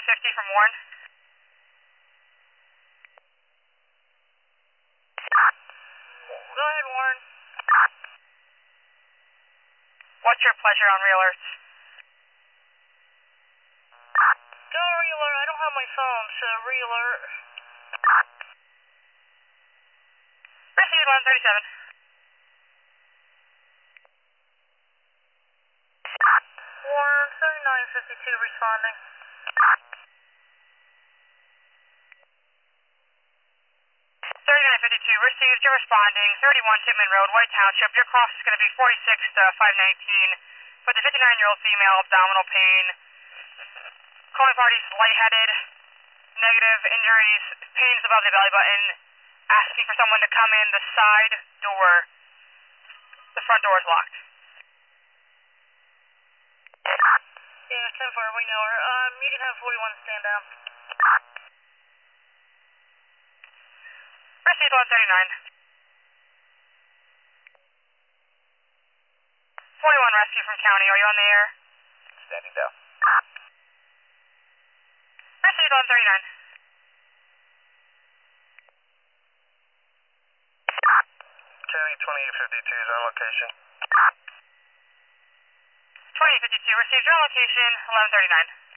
3950 from Warren. Go ahead, Warren. What's your pleasure on re-alerts? Go re-alert. I don't have my phone, so re-alert. Received 1137. Warren, 3952 responding. 3952 received. You're responding. 31 Tickman Road, White Township. Your cost is going to be 46 to 519 for the 59-year-old female, abdominal pain. Calling parties lightheaded, negative injuries, pains above the belly button. Asking for someone to come in the side door. The front door is locked. Yeah, 10-4, we know her. You can have 41 stand down. Received 139. 41 rescue from county. Are you on the air? Standing down. Received 139. County 2852 is on location. 2852 received. Your location 1139.